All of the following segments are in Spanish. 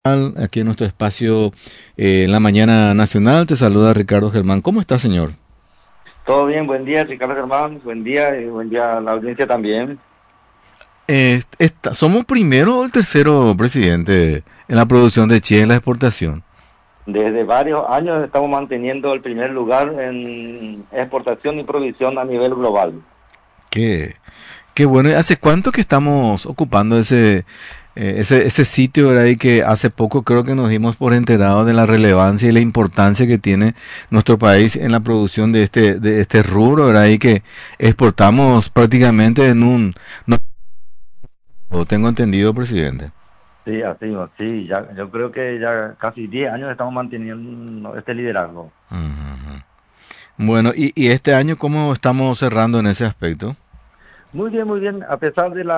Aquí en nuestro espacio en la mañana nacional. Te saluda Ricardo Germán. ¿Cómo está, señor? Todo bien, buen día, Ricardo Germán, buen día y buen día a la audiencia también. ¿Somos primero o el tercero presidente en la producción de chía y en la exportación? Desde varios años estamos manteniendo el primer lugar en exportación y provisión a nivel global. Qué, qué bueno. ¿Y hace cuánto que estamos ocupando ese sitio, ¿verdad? Y que hace poco creo que nos dimos por enterados de la relevancia y la importancia que tiene nuestro país en la producción de este rubro, ¿verdad? Y que exportamos prácticamente no tengo entendido, presidente. Sí, así, sí, ya, yo creo que ya casi 10 años estamos manteniendo este liderazgo. Ujú. Bueno, y este año, ¿cómo estamos cerrando en ese aspecto? Muy bien, a pesar de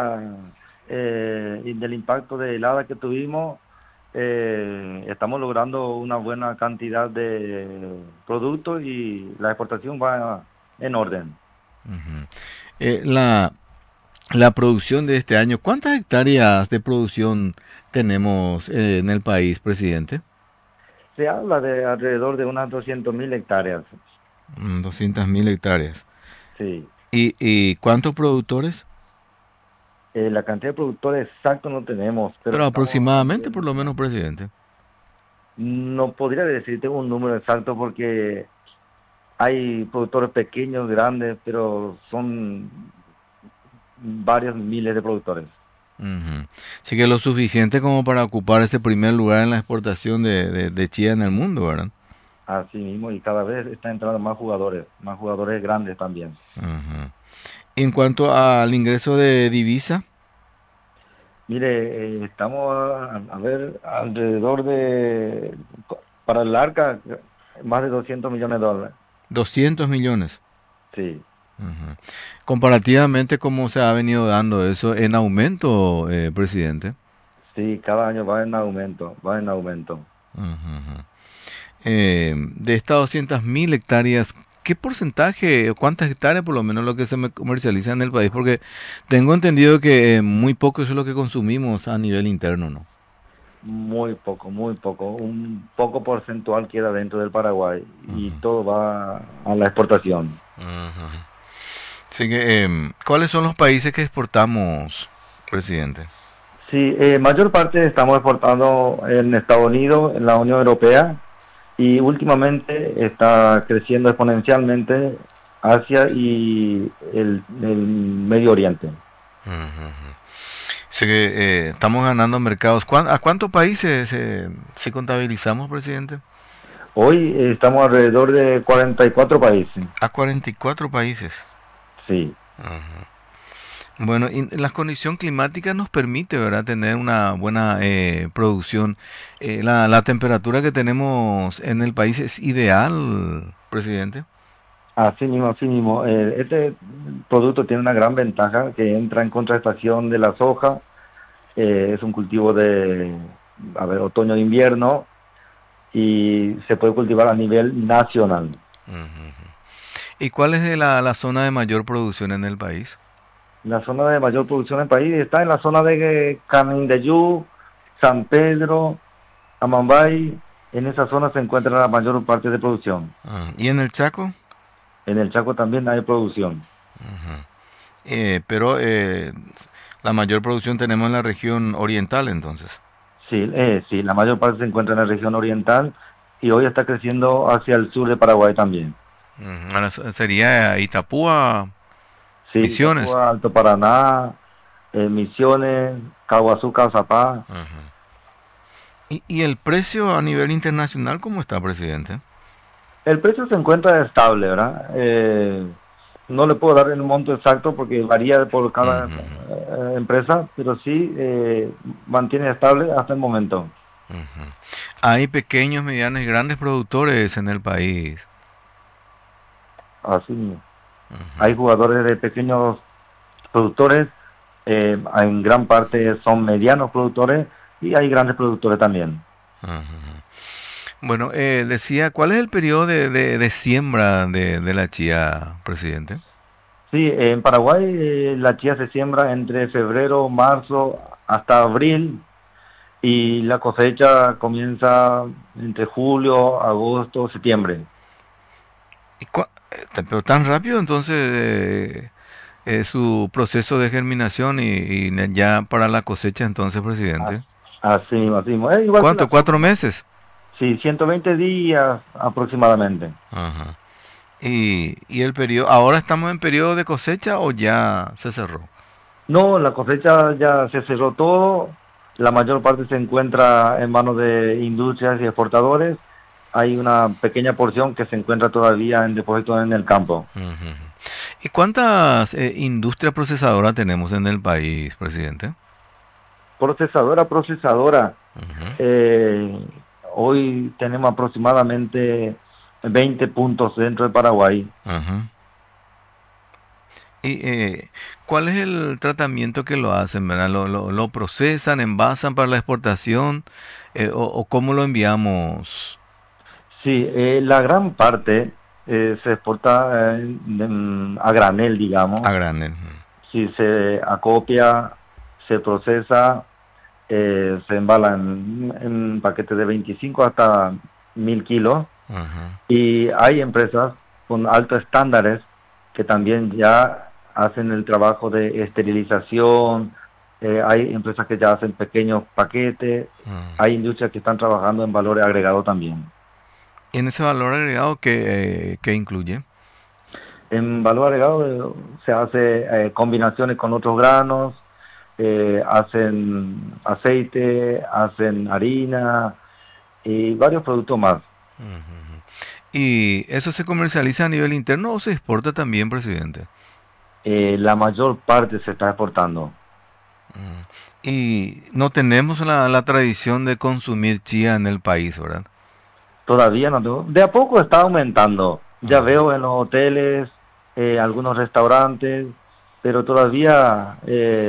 y del impacto de helada que tuvimos, estamos logrando una buena cantidad de productos y la exportación va en orden. Ujú. Eh, la, la producción de este año, ¿cuántas hectáreas de producción tenemos en el país, presidente? Se habla de alrededor de unas 200.000 hectáreas. 200.000 hectáreas. Sí. ¿Y cuántos productores? La cantidad de productores exactos no tenemos, pero Pero estamos aproximadamente, por bien. lo menos, presidente. No podría decirte un número exacto porque hay productores pequeños, grandes, pero son varios miles de productores. Ujú. Así que lo suficiente como para ocupar ese primer lugar en la exportación de chía en el mundo, ¿verdad? Así mismo, y cada vez están entrando más jugadores grandes también. Ujú. En cuanto al ingreso de divisa, Mire, estamos a ver alrededor para el arca, más de 200 millones de dólares. 200 millones. Sí. Ujú. Comparativamente, ¿cómo se ha venido dando eso en aumento, presidente? Sí, cada año va en aumento, va en aumento. Ujú, ujú. De estas 200.000 hectáreas, ¿qué porcentaje o cuántas hectáreas por lo menos lo que comercializa en el país? Porque tengo entendido que muy poco eso es lo que consumimos a nivel interno, ¿no? Muy poco, muy poco. Un poco porcentual queda dentro del Paraguay y Ujú, todo va a la exportación. ujú. Así que, ¿cuáles son los países que exportamos, presidente? Sí, mayor parte estamos exportando en Estados Unidos, en la Unión Europea y últimamente está creciendo exponencialmente Asia y el Medio Oriente. Ujú, ujú. Así que estamos ganando mercados. ¿A cuántos países si contabilizamos, presidente? Hoy estamos alrededor de 44 países. A 44 países. Sí. Ujú. Bueno, y la condición climática nos permite, ¿verdad?, tener una buena producción. La temperatura que tenemos en el país es ideal, presidente. Así mismo, así mismo. Este producto tiene una gran ventaja que entra en contraestación de la soja. Es un cultivo a ver, otoño-invierno y se puede cultivar a nivel nacional. Ujú, ujú. ¿Y cuál es la zona de mayor producción en el país? La zona de mayor producción del país está en la zona de Canindeyú, San Pedro, Amambay. En esa zona se encuentra la mayor parte de producción. Ah, ¿y en el Chaco? En el Chaco también hay producción. Ujú. Pero la mayor producción tenemos en la región oriental, entonces. Sí, sí, la mayor parte se encuentra en la región oriental y hoy está creciendo hacia el sur de Paraguay también. Ujú. Ahora sería Itapúa, Sí, Misiones. Itapúa, Alto Paraná, Misiones, Caguazú, Cazapá. Ujú. ¿Y el precio a nivel internacional cómo está, presidente? El precio se encuentra estable, ¿verdad? No le puedo dar el monto exacto porque varía por cada Ujú, empresa, pero sí mantiene estable hasta el momento. ujú. Hay pequeños, medianos y grandes productores en el país. Así mismo. Ujú, Hay jugadores de pequeños productores, en gran parte son medianos productores y hay grandes productores también. ujú. Bueno, decía, ¿cuál es el periodo de siembra de la chía, presidente? Sí, en Paraguay la chía se siembra entre febrero, marzo hasta abril. y la cosecha comienza entre julio, agosto, septiembre. Pero tan rápido entonces su proceso de germinación y ya para la cosecha entonces, As- presidente. Así mismo, así mismo. Es igual que ¿Cuánto? la ¿Cuatro soja. meses? Sí, 120 días aproximadamente. Ajá. Y el periodo, ¿ahora estamos en periodo de cosecha o ya se cerró? No, la cosecha ya se cerró todo, la mayor parte se encuentra en manos de industrias y exportadores. Hay una pequeña porción que se encuentra todavía en depósito en el campo. Ujú. ¿Y cuántas industrias procesadoras tenemos en el país, presidente? Procesadora, Ujú. eh, hoy tenemos aproximadamente 20 puntos dentro de Paraguay. Ajá. ¿Y cuál es el tratamiento que lo hacen, verdad? ¿Lo procesan, envasan para la exportación o cómo lo enviamos Sí, la gran parte se exporta a granel, a digamos. granel? Si se acopia, se procesa, se embala en paquetes de 25 hasta 1000 kilos. Ajá. Y hay empresas con altos estándares que también ya hacen el trabajo de esterilización. Hay empresas que ya hacen pequeños paquetes. Ah. Hay industrias que están trabajando en valores agregados también. ¿Y en ese valor agregado qué incluye? En valor agregado se hace combinaciones con otros granos, hacen aceite, hacen harina y varios productos más. Ujú. ¿Y eso se comercializa a nivel interno o se exporta también, presidente? La mayor parte se está exportando. Mm. Y no tenemos la tradición de consumir chía en el país, ¿verdad? Todavía no tengo. De a poco está aumentando. Ya Ajá. veo en los hoteles, algunos restaurantes, pero todavía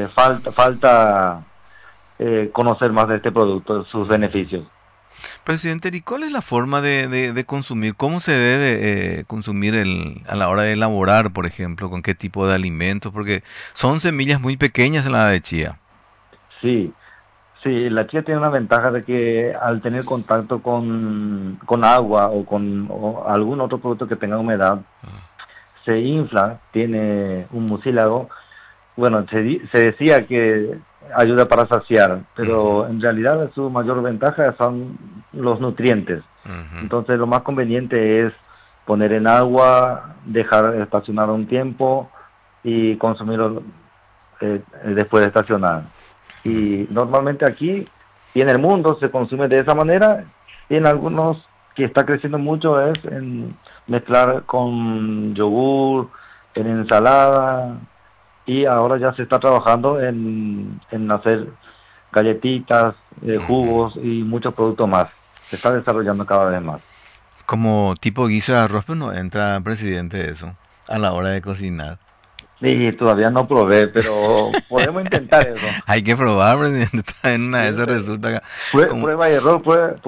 falta conocer más de este producto, sus beneficios. Presidente, ¿y cuál es la forma de consumir? ¿Cómo se debe consumir a la hora de elaborar, por ejemplo? ¿Con qué tipo de alimentos? Porque son semillas muy pequeñas en la de chía. Sí, sí, la chía tiene una ventaja de que al tener contacto con agua o con algún otro producto que tenga humedad, se infla, tiene un mucílago. Bueno, se decía que ayuda para saciar, Ujú, pero en realidad su mayor ventaja son los nutrientes. ujú, Entonces lo más conveniente es poner en agua, dejar estacionar un tiempo y consumirlo después de estacionar. Y normalmente aquí y en el mundo se consume de esa manera, y en algunos que está creciendo mucho es en mezclar con yogur, en ensalada, y ahora ya se está trabajando en hacer galletitas, ujú. jugos y muchos productos más. Se está desarrollando cada vez más. Como tipo guiso de arroz, pues no entra, presidente, eso a la hora de cocinar. Sí, todavía no probé, pero podemos intentar eso. Hay que probar, presidente. En una Sí, de esas resulta como, prueba y error,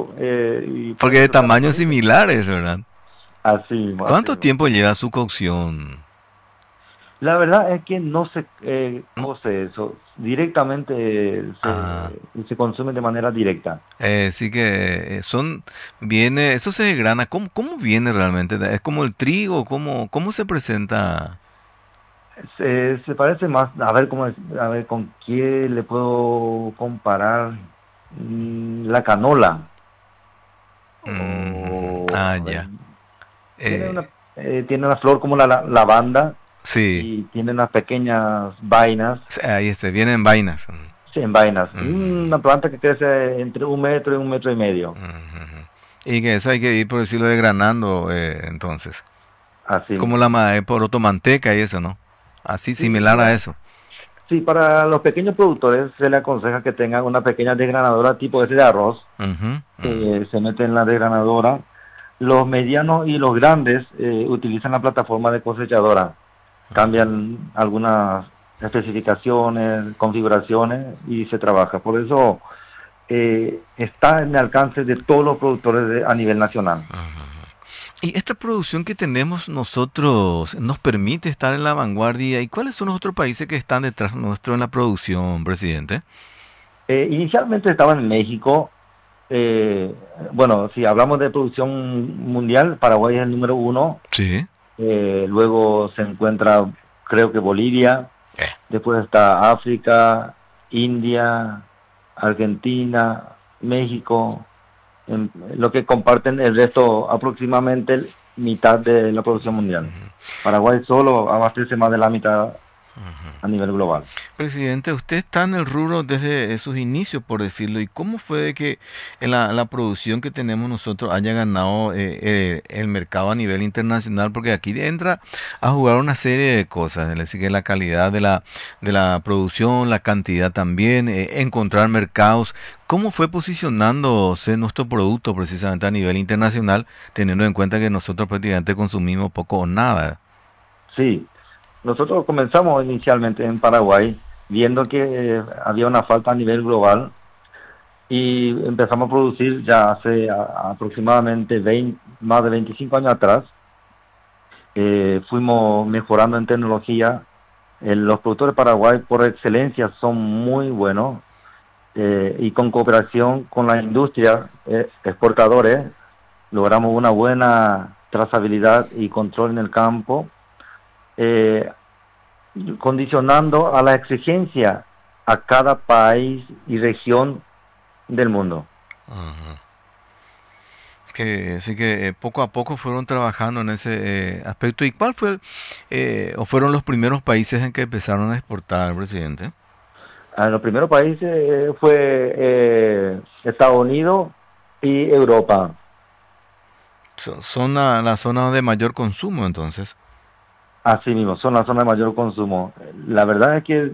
y porque puede de resultar tamaños mejor. similares, ¿verdad? Así mismo, así ¿Cuánto mismo. tiempo lleva su cocción? La verdad es que no se ¿No? cose eso, directamente Ah, se consume de manera directa. sí que viene, eso se desgrana. ¿Cómo viene realmente? ¿Es como el trigo? ¿Cómo se presenta? Se parece más, a ver a ver con qué le puedo comparar. La canola. Ujú. O, Ah, a ver, ya. tiene Eh, tiene una flor como la lavanda sí, y tiene unas pequeñas vainas, ahí está, vienen vainas. sí, en vainas. Ujú, Una planta que crece entre 1 metro y 1,5 metros. ujú. Y que eso hay que ir, por decirlo, desgranando, entonces. Así. Como poroto manteca y eso, ¿no? Así, Sí, similar a eso. sí, para los pequeños productores se le aconseja que tengan una pequeña desgranadora tipo ese de arroz. Ujú, ujú, Se mete en la desgranadora. Los medianos y los grandes utilizan la plataforma de cosechadora. Cambian algunas especificaciones, configuraciones y se trabaja. Por eso está en el alcance de todos los productores a nivel nacional. ujú. Y esta producción que tenemos nosotros nos permite estar en la vanguardia. ¿Y cuáles son los otros países que están detrás nuestro en la producción, presidente? Inicialmente estaba en México. eh, bueno, si hablamos de producción mundial, Paraguay es el número uno. Sí. Luego se encuentra, creo que Bolivia. Eh. Después está África, India, Argentina, México, lo que comparten el resto, aproximadamente mitad de la producción mundial. Ujú, Paraguay solo abastece más de la mitad ujú. a nivel global. Presidente, usted está en el rubro desde sus inicios, por decirlo, y cómo fue de que en la producción que tenemos nosotros haya ganado el mercado a nivel internacional, porque aquí entra a jugar una serie de cosas, es decir, que la calidad de la producción, la cantidad también, encontrar mercados. ¿Cómo fue posicionándose nuestro producto precisamente a nivel internacional, teniendo en cuenta que nosotros prácticamente consumimos poco o nada? Sí, nosotros comenzamos inicialmente en Paraguay, viendo que había una falta a nivel global y empezamos a producir ya hace aproximadamente 20, más de 25 años atrás. Fuimos mejorando en tecnología. Los productores de Paraguay por excelencia son muy buenos, y con cooperación con la industria, exportadores, logramos una buena trazabilidad y control en el campo, eh, condicionando a la exigencia a cada país y región del mundo. Ujú. Que sí que poco a poco fueron trabajando en ese aspecto. ¿Y cuál fue o fueron los primeros países en que empezaron a exportar, presidente? Los primeros países fue Estados Unidos y Europa. Son la zona de mayor consumo, entonces. Así mismo, son las zonas de mayor consumo. La verdad es que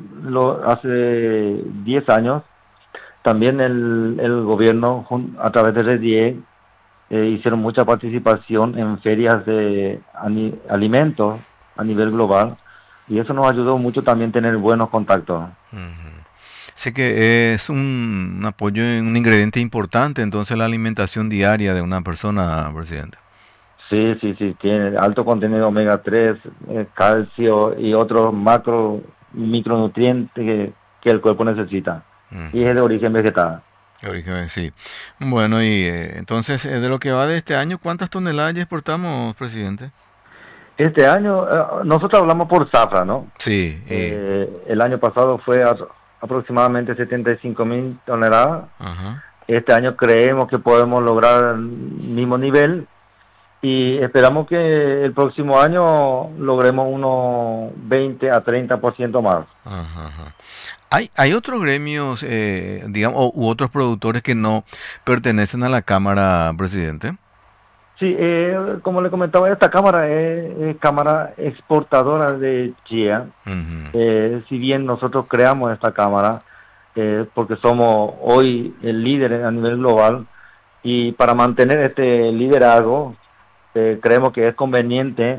hace 10 años también el gobierno a través de REDIE hicieron mucha participación en ferias de alimentos a nivel global y eso nos ayudó mucho también tener buenos contactos. Ujú. Sé que es un apoyo, un ingrediente importante, entonces la alimentación diaria de una persona, presidente. Sí, sí, sí, tiene alto contenido omega 3, calcio y otros macro micronutrientes que el cuerpo necesita. Y Ujú. es de origen vegetal. Origen, sí. Bueno, y entonces, de lo que va de este año, ¿cuántas toneladas ya exportamos, presidente? Este año, nosotros hablamos por zafra, ¿no? Sí, El año pasado fue aproximadamente 75.000 toneladas. ajá. Este año creemos que podemos lograr el mismo nivel y esperamos que el próximo año logremos unos 20 a 30% más. Ajá, ajá. Hay otros gremios, digamos, u otros productores que no pertenecen a la Cámara, presidente. Sí, como le comentaba, esta cámara es cámara exportadora de chía. Ujú, Si bien nosotros creamos esta cámara, porque somos hoy el líder a nivel global, y para mantener este liderazgo, creemos que es conveniente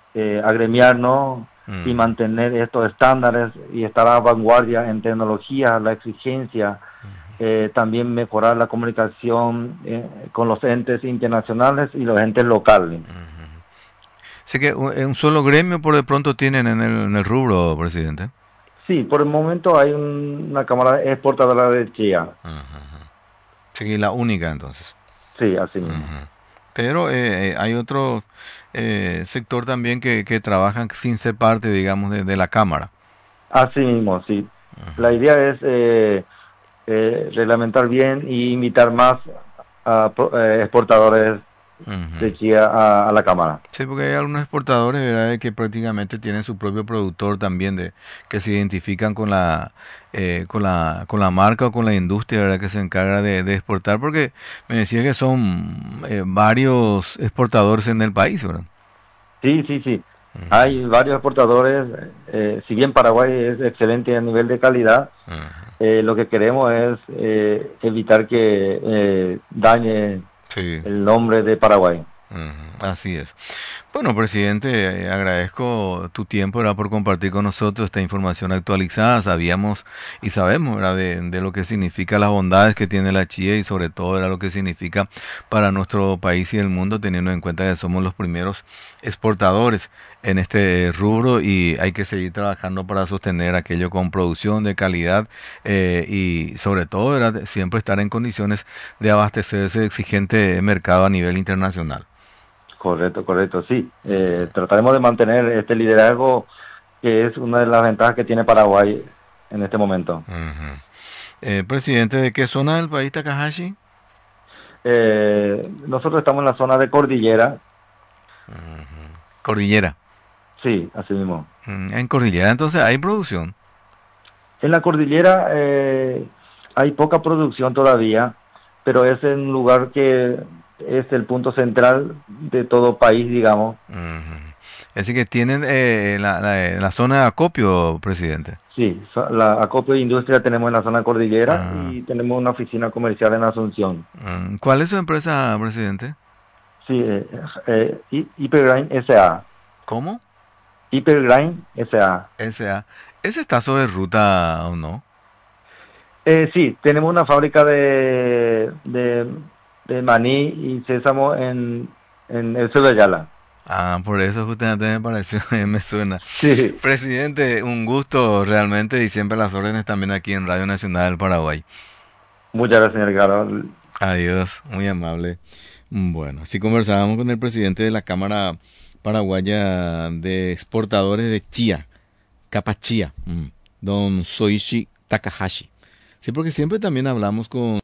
agremiarnos y ujú, mantener estos estándares y estar a vanguardia en tecnología, la exigencia, también mejorar la comunicación con los entes internacionales y los entes locales. ujú. Sé que un solo gremio por de pronto tienen en el rubro, presidente. Sí, por el momento hay una cámara exportadora de chía. Ajá, ajá. Sí, que la única entonces. Sí, así mismo. Ujú. Pero hay otro sector también que trabajan sin ser parte, digamos, de la Cámara. Así mismo, sí. La Ujú, idea es reglamentar bien y invitar más a exportadores ujú. de chía a la cámara. Sí, porque hay algunos exportadores, ¿verdad?, que prácticamente tienen su propio productor también de que se identifican con con la marca o con la industria, ¿verdad?, que se encarga de exportar, porque me decía que son varios exportadores en el país, ¿verdad? Sí, sí, sí. Ujú, Hay varios exportadores. Si bien Paraguay es excelente a nivel de calidad, ujú. lo que queremos es evitar que dañe Sí. el nombre de Paraguay. Ujú, así es. Bueno, presidente, agradezco tu tiempo, ¿verdad? Por compartir con nosotros esta información actualizada. Sabíamos y sabemos, ¿verdad? De lo que significa las bondades que tiene la chía y sobre todo, ¿verdad? Lo que significa para nuestro país y el mundo, teniendo en cuenta que somos los primeros exportadores en este rubro y hay que seguir trabajando para sostener aquello con producción de calidad y sobre todo, ¿verdad? Siempre estar en condiciones de abastecer ese exigente mercado a nivel internacional. Correcto, correcto, sí. Trataremos de mantener este liderazgo que es una de las ventajas que tiene Paraguay en este momento. Ujú. Presidente, ¿de qué zona del país Takahashi? Nosotros estamos en la zona de cordillera, Ujú. Cordillera. sí, así mismo. En Cordillera, entonces hay producción. En la cordillera hay poca producción todavía, pero es un lugar que es el punto central de todo país, digamos. Ujú. Así que tienen la zona de acopio, presidente. Sí, la acopio de industria tenemos en la zona cordillera Ah, y tenemos una oficina comercial en Asunción. ¿cuál es su empresa, presidente? Sí, Hypergrain SA. ¿Cómo? Hypergrain SA. SA. ¿Ese está sobre ruta o no? Sí, tenemos una fábrica de maní y sésamo en el sur de Ayala. Ah, por eso justamente me pareció, me suena. Sí, Presidente, un gusto realmente y siempre las órdenes también aquí en Radio Nacional del Paraguay. muchas gracias, señor Ricardo. Adiós, muy amable. Bueno, así conversábamos con el presidente de la Cámara Paraguaya de Exportadores de Chía, Capachía, don Soichi Takahashi. Sí, porque siempre también hablamos con